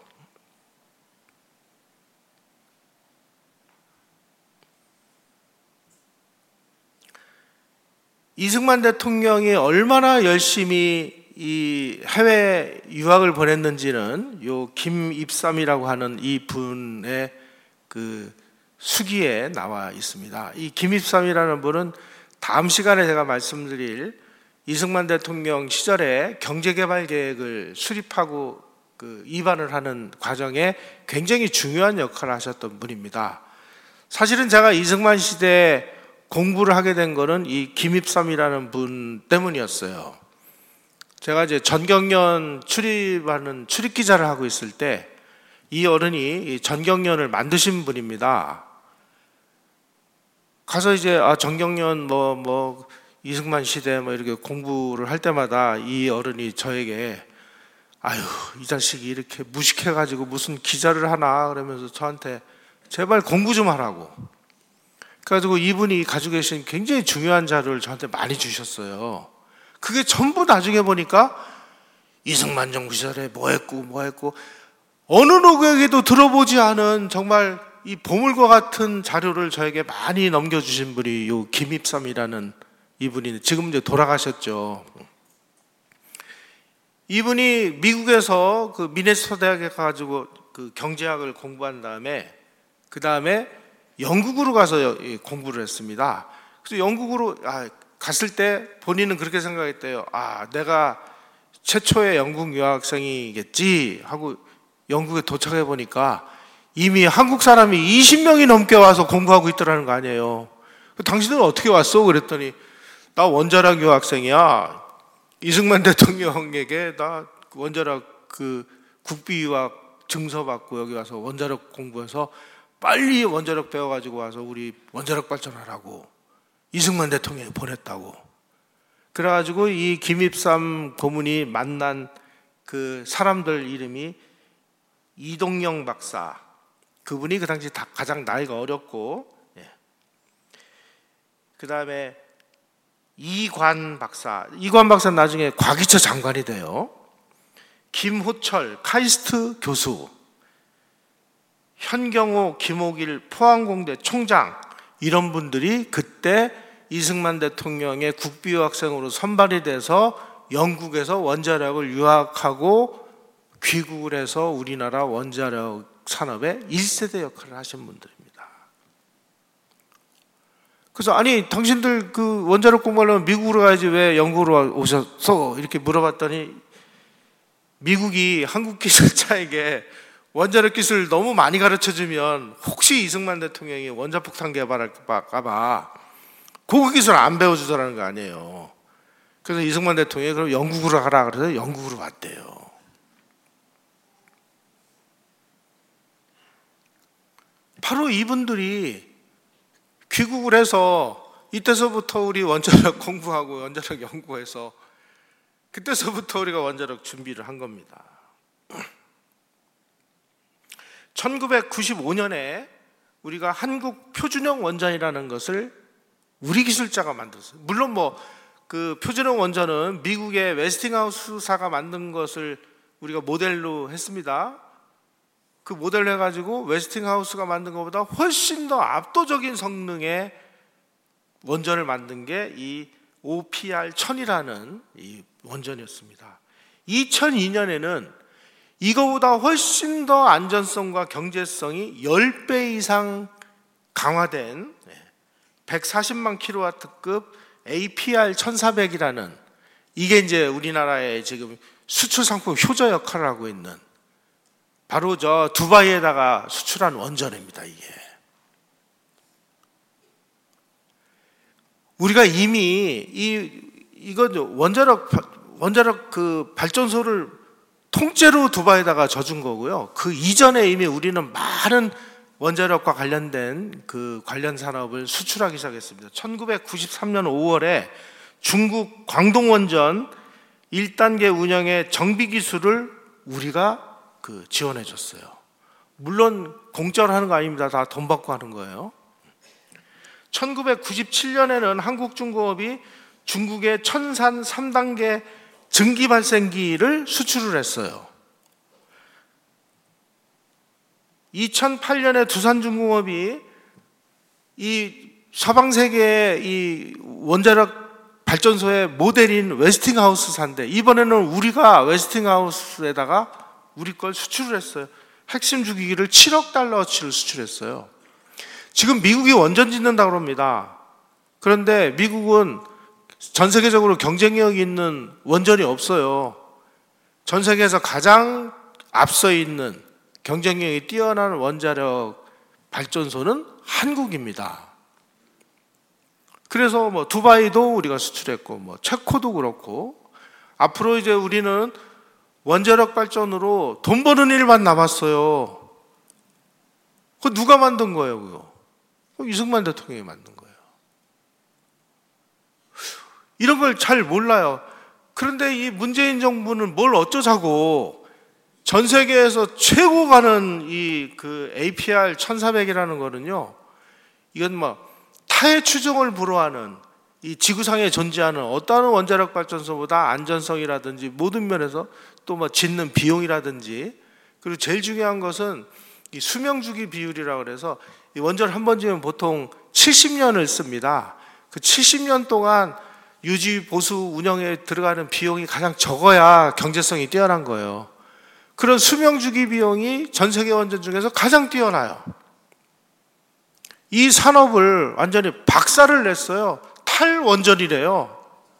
이승만 대통령이 얼마나 열심히 이 해외 유학을 보냈는지는 요 김입삼이라고 하는 이 분의 그 수기에 나와 있습니다. 이 김입삼이라는 분은 다음 시간에 제가 말씀드릴 이승만 대통령 시절에 경제개발 계획을 수립하고 그 입안을 하는 과정에 굉장히 중요한 역할을 하셨던 분입니다. 사실은 제가 이승만 시대에 공부를 하게 된 거는 이 김입삼이라는 분 때문이었어요. 제가 이제 전경련 출입하는 출입 기자를 하고 있을 때 이 어른이 전경련을 만드신 분입니다. 가서 이제 아 전경련 뭐 뭐 이승만 시대 뭐 이렇게 공부를 할 때마다 이 어른이 저에게 아유 이 자식이 이렇게 무식해가지고 무슨 기자를 하나 그러면서 저한테 제발 공부 좀 하라고. 그래가지고 이분이 가지고 계신 굉장히 중요한 자료를 저한테 많이 주셨어요. 그게 전부 나중에 보니까 이승만 정부 시절에 뭐 했고 뭐 했고 어느 누구에게도 들어보지 않은 정말 이 보물과 같은 자료를 저에게 많이 넘겨주신 분이 요 김입삼이라는 이분이 지금 이제 돌아가셨죠. 이분이 미국에서 그 미네소타 대학에 가가지고 그 경제학을 공부한 다음에 그 다음에 영국으로 가서 공부를 했습니다. 그래서 영국으로 아, 갔을 때 본인은 그렇게 생각했대요. 아, 내가 최초의 영국 유학생이겠지 하고 영국에 도착해 보니까 이미 한국 사람이 이십 명이 넘게 와서 공부하고 있더라는 거 아니에요. 당신은 어떻게 왔어? 그랬더니 나 원자력 유학생이야. 이승만 대통령에게 나 원자력 그 국비 유학 증서 받고 여기 와서 원자력 공부해서 빨리 원자력 배워가지고 와서 우리 원자력 발전하라고 이승만 대통령이 보냈다고. 그래가지고 이 김입삼 고문이 만난 그 사람들 이름이 이동영 박사, 그분이 그 당시 가장 나이가 어렸고, 예. 그 다음에 이관 박사, 이관 박사는 나중에 과기처 장관이 돼요. 김호철 카이스트 교수, 현경호, 김옥일 포항공대 총장, 이런 분들이 그때 이승만 대통령의 국비유학생으로 선발이 돼서 영국에서 원자력을 유학하고 귀국을 해서 우리나라 원자력 산업의 일 세대 역할을 하신 분들입니다. 그래서 아니 당신들 그 원자력 공부하려면 미국으로 가야지 왜 영국으로 오셨어? 이렇게 물어봤더니 미국이 한국 기술자에게 원자력 기술을 너무 많이 가르쳐주면 혹시 이승만 대통령이 원자폭탄 개발할까 봐 고급 기술 안 배워주더라는 거 아니에요. 그래서 이승만 대통령이 그럼 영국으로 가라 그래서 영국으로 왔대요. 바로 이분들이 귀국을 해서 이때서부터 우리 원자력 공부하고 원자력 연구해서 그때서부터 우리가 원자력 준비를 한 겁니다. 천구백구십오 년에 우리가 한국 표준형 원전이라는 것을 우리 기술자가 만들었어요. 물론 뭐 그 표준형 원전은 미국의 웨스팅하우스사가 만든 것을 우리가 모델로 했습니다. 그 모델로 해가지고 웨스팅하우스가 만든 것보다 훨씬 더 압도적인 성능의 원전을 만든 게 이 오피알 천이라는 이 원전이었습니다. 이천이 년에는 이거보다 훨씬 더 안전성과 경제성이 십 배 이상 강화된 백사십만 킬로와트급 에이피알 천사백이라는 이게 이제 우리나라의 지금 수출 상품 효자 역할을 하고 있는 바로 저 두바이에다가 수출한 원전입니다. 이게 우리가 이미 이 이거 원자력 원자력 그 발전소를 통째로 두바이에다가 져준 거고요. 그 이전에 이미 우리는 많은 원자력과 관련된 그 관련 산업을 수출하기 시작했습니다. 천구백구십삼 년 오월에 중국 광동원전 일 단계 운영의 정비 기술을 우리가 그 지원해 줬어요. 물론 공짜로 하는 거 아닙니다. 다 돈 받고 하는 거예요. 천구백구십칠 년에는 한국중공업이 중국의 천산 삼 단계 증기 발생기를 수출을 했어요. 이천팔 년에 두산중공업이 이 서방 세계의 이 원자력 발전소의 모델인 웨스팅하우스사인데 이번에는 우리가 웨스팅하우스에다가 우리 걸 수출을 했어요. 핵심 주기기를 칠억 달러어치를 수출했어요. 지금 미국이 원전 짓는다고 합니다. 그런데 미국은 전 세계적으로 경쟁력 있는 원전이 없어요. 전 세계에서 가장 앞서 있는 경쟁력이 뛰어난 원자력 발전소는 한국입니다. 그래서 뭐 두바이도 우리가 수출했고, 뭐 체코도 그렇고, 앞으로 이제 우리는 원자력 발전으로 돈 버는 일만 남았어요. 그거 누가 만든 거예요, 그거? 그거 이승만 대통령이 만든 거예요. 이런 걸 잘 몰라요. 그런데 이 문재인 정부는 뭘 어쩌자고 전 세계에서 최고 가는 이 그 에이피알 천사백이라는 거는요, 이건 뭐 타의 추종을 불허하는 이 지구상에 존재하는 어떠한 원자력 발전소보다 안전성이라든지 모든 면에서 또 뭐 짓는 비용이라든지, 그리고 제일 중요한 것은 이 수명 주기 비율이라고 그래서 이 원전 한 번 지으면 보통 칠십 년을 씁니다. 그 칠십 년 동안 유지 보수 운영에 들어가는 비용이 가장 적어야 경제성이 뛰어난 거예요. 그런 수명 주기 비용이 전 세계 원전 중에서 가장 뛰어나요. 이 산업을 완전히 박살을 냈어요. 탈원전이래요.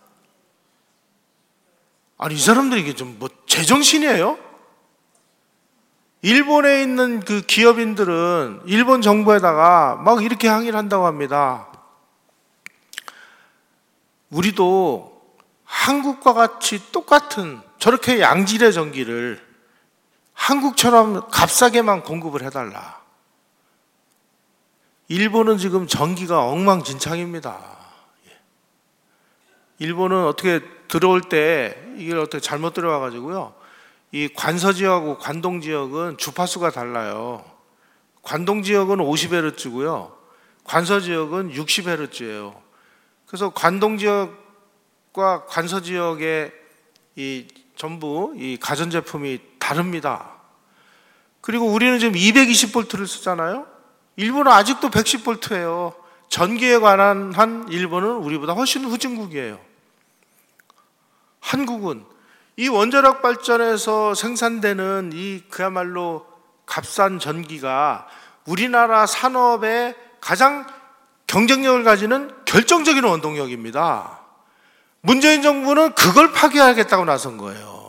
아니, 이 사람들이 이게 좀 뭐 제정신이에요? 일본에 있는 그 기업인들은 일본 정부에다가 막 이렇게 항의를 한다고 합니다. 우리도 한국과 같이 똑같은 저렇게 양질의 전기를 한국처럼 값싸게만 공급을 해달라. 일본은 지금 전기가 엉망진창입니다. 일본은 어떻게 들어올 때 이게 어떻게 잘못 들어와가지고요, 이 관서 지역하고 관동 지역은 주파수가 달라요. 관동 지역은 오십 헤르츠고요, 관서 지역은 육십 헤르츠예요. 그래서 관동 지역과 관서 지역의 이 전부 이 가전제품이 다릅니다. 그리고 우리는 지금 이백이십 볼트를 쓰잖아요. 일본은 아직도 백십 볼트예요. 전기에 관한 한 일본은 우리보다 훨씬 후진국이에요. 한국은 이 원자력 발전에서 생산되는 이 그야말로 값싼 전기가 우리나라 산업의 가장 경쟁력을 가지는 결정적인 원동력입니다. 문재인 정부는 그걸 파괴하겠다고 나선 거예요.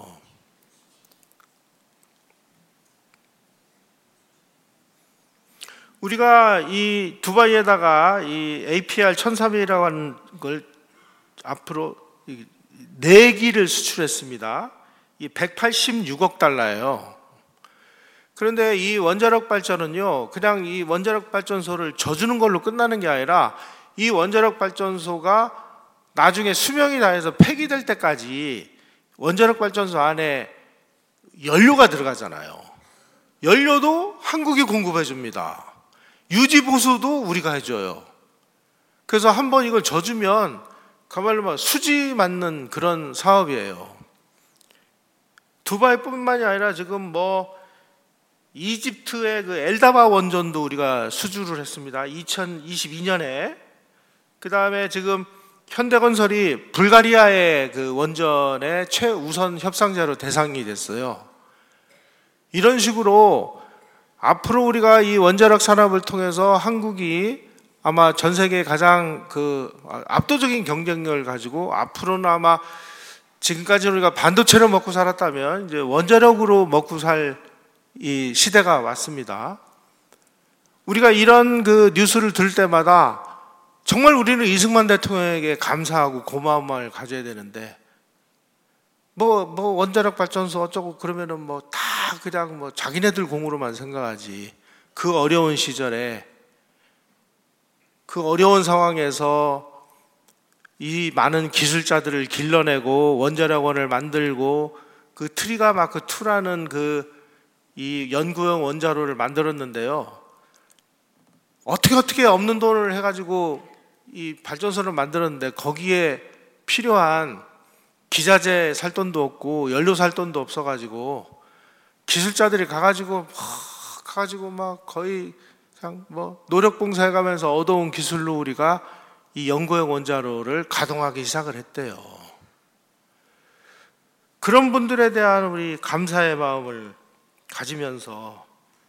우리가 이 두바이에다가 이 에이피알 천삼백이라고 하는 걸 앞으로 네 기를 수출했습니다. 이 백팔십육억 달러예요. 그런데 이 원자력 발전은요, 그냥 이 원자력 발전소를 져주는 걸로 끝나는 게 아니라 이 원자력 발전소가 나중에 수명이 다해서 폐기될 때까지 원자력 발전소 안에 연료가 들어가잖아요. 연료도 한국이 공급해 줍니다. 유지 보수도 우리가 해줘요. 그래서 한번 이걸 져주면 그야말로 막 수지 맞는 그런 사업이에요. 두바이뿐만이 아니라 지금 뭐 이집트의 그 엘다바 원전도 우리가 수주를 했습니다. 이천이십이 년에. 그 다음에 지금 현대건설이 불가리아의 그 원전의 최우선 협상자로 대상이 됐어요. 이런 식으로 앞으로 우리가 이 원자력 산업을 통해서 한국이 아마 전 세계 가장 그 압도적인 경쟁력을 가지고 앞으로는 아마 지금까지 우리가 반도체로 먹고 살았다면 이제 원자력으로 먹고 살 이 시대가 왔습니다. 우리가 이런 그 뉴스를 들을 때마다 정말 우리는 이승만 대통령에게 감사하고 고마운 마음을 가져야 되는데 뭐, 뭐 원자력 발전소 어쩌고 그러면은 뭐 다 그냥 뭐 자기네들 공으로만 생각하지. 그 어려운 시절에 그 어려운 상황에서 이 많은 기술자들을 길러내고 원자력원을 만들고 그 트리가마크 이라는 그 이 연구용 원자로를 만들었는데요. 어떻게 어떻게 없는 돈을 해가지고 이 발전소를 만들었는데 거기에 필요한 기자재 살 돈도 없고 연료 살 돈도 없어가지고 기술자들이 가가지고 하, 가가지고 막 거의 그냥 뭐 노력 봉사해가면서 얻어온 기술로 우리가 이 연구용 원자로를 가동하기 시작을 했대요. 그런 분들에 대한 우리 감사의 마음을 가지면서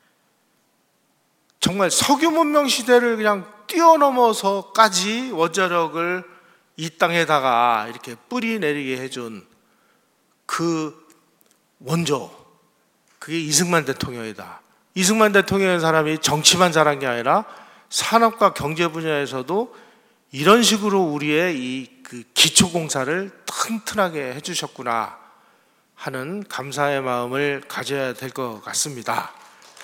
정말 석유 문명 시대를 그냥 뛰어넘어서까지 원자력을 이 땅에다가 이렇게 뿌리 내리게 해준 그 원조, 그게 이승만 대통령이다. 이승만 대통령이라는 사람이 정치만 잘한 게 아니라 산업과 경제 분야에서도 이런 식으로 우리의 이 그 기초공사를 튼튼하게 해주셨구나 하는 감사의 마음을 가져야 될 것 같습니다.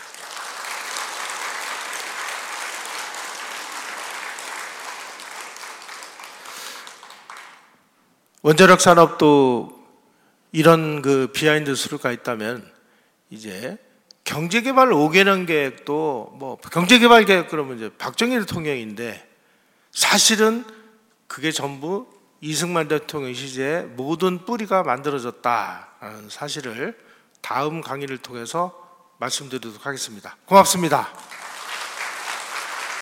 원자력 산업도 이런 그 비하인드 스토리가 있다면 이제 경제개발 오 개년 계획도 뭐 경제개발 계획 그러면 이제 박정희 대통령인데 사실은 그게 전부 이승만 대통령 시대에 모든 뿌리가 만들어졌다는 사실을 다음 강의를 통해서 말씀드리도록 하겠습니다. 고맙습니다.